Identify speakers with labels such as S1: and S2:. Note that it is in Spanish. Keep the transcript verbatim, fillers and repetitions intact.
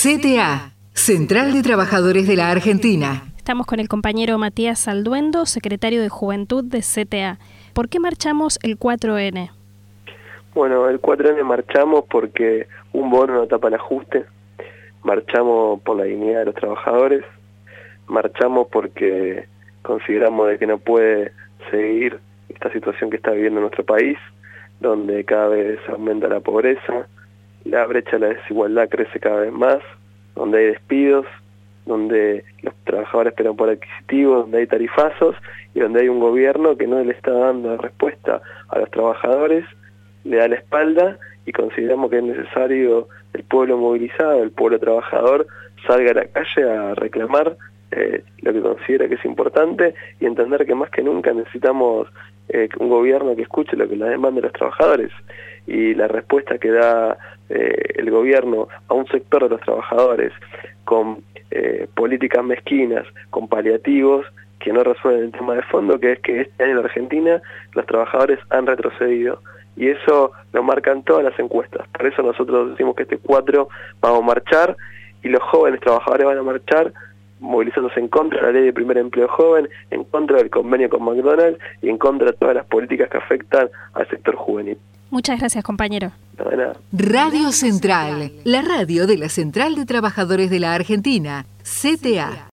S1: C T A, Central de Trabajadores de la Argentina.
S2: Estamos con el compañero Matías Salduendo, secretario de Juventud de C T A. ¿Por qué marchamos el cuatro ene?
S3: Bueno, el cuatro ene marchamos porque un bono no tapa el ajuste, marchamos por la dignidad de los trabajadores, marchamos porque consideramos de que no puede seguir esta situación que está viviendo nuestro país, donde cada vez aumenta la pobreza, la brecha de la desigualdad crece cada vez más, donde hay despidos, donde los trabajadores esperan por adquisitivo, donde hay tarifazos y donde hay un gobierno que no le está dando respuesta a los trabajadores, le da la espalda y consideramos que es necesario el pueblo movilizado, el pueblo trabajador, salga a la calle a reclamar eh, lo que considera que es importante y entender que más que nunca necesitamos eh, un gobierno que escuche lo que la demanda de los trabajadores. Y la respuesta que da eh, el gobierno a un sector de los trabajadores con eh, políticas mezquinas, con paliativos que no resuelven el tema de fondo, que es que este año en la Argentina los trabajadores han retrocedido. Y eso lo marcan todas las encuestas. Por eso nosotros decimos que este cuatro vamos a marchar y los jóvenes trabajadores van a marchar movilizándose en contra de la ley de primer empleo joven, en contra del convenio con McDonald's y en contra de todas las políticas que afectan al sector juvenil.
S2: Muchas gracias, compañero.
S3: No, de nada.
S1: Radio Central, la radio de la Central de Trabajadores de la Argentina, C T A.